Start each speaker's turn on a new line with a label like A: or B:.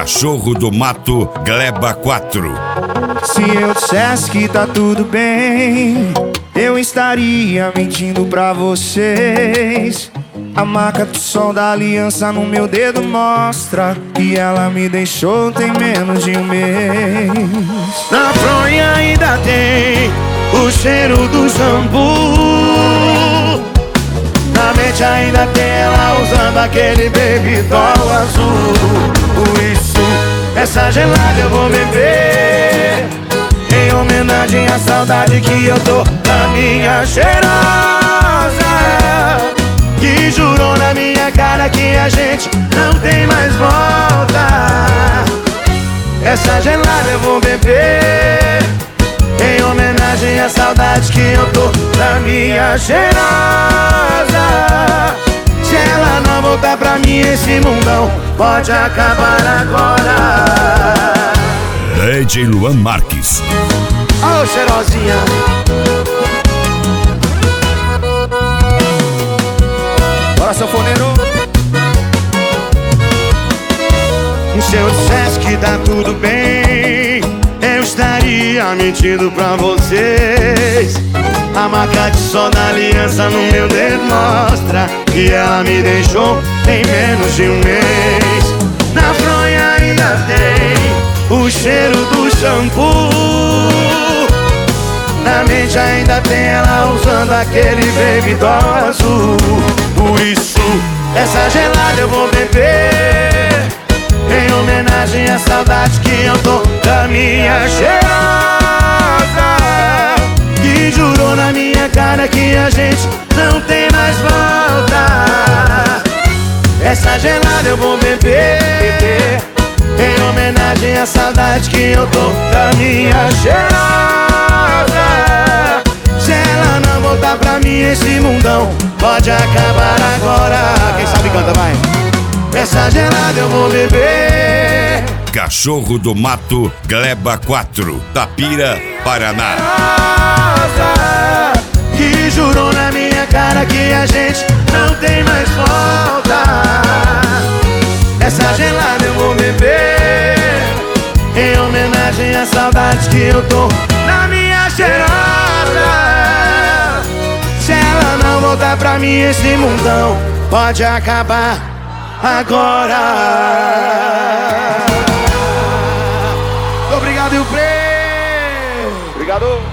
A: Cachorro do Mato, Gleba 4.
B: Se eu dissesse que tá tudo bem, eu estaria mentindo pra vocês. A marca do sol da aliança no meu dedo mostra que ela me deixou tem menos de um mês. Na fronha ainda tem o cheiro do shampoo. Na mente ainda tem ela usando aquele baby doll azul. Por isso, essa gelada eu vou beber, em homenagem à saudade que eu tô da minha cheirosa, que jurou na minha cara que a gente não tem mais volta. Essa gelada eu vou beber, em homenagem à saudade que eu tô da minha cheirosa. Se ela não voltar pra mim, esse mundão pode acabar agora.
A: DJ Luan Marques.
B: Ô, cheirosinha. Bora, sanfoneiro. Se eu dissesse que tá tudo bem, eu estaria mentindo pra vocês. A marca de sol da aliança no meu dedo mostra que ela me deixou tem menos de um mês. Na fronha ainda tem o cheiro do shampoo. Na mente ainda tem ela usando aquele baby doll azul. Por isso, essa gelada eu vou beber, em homenagem à saudade que eu tô da minha cheirosa, que jurou na minha cara que a gente não tem mais volta. Essa gelada eu vou beber, em homenagem à saudade que eu tô da minha cheirosa. Se ela não voltar pra mim, esse mundão pode acabar agora. Quem sabe canta, vai. Essa gelada eu vou beber.
A: Cachorro do Mato, Gleba 4, Tapira, Paraná.
B: Que jurou na minha cara que a gente não tem mais volta. Essa gelada eu vou beber, em homenagem à saudade que eu tô na minha cheirosa. Se ela não voltar pra mim, esse mundão pode acabar agora. Obrigado, e o Obrigado.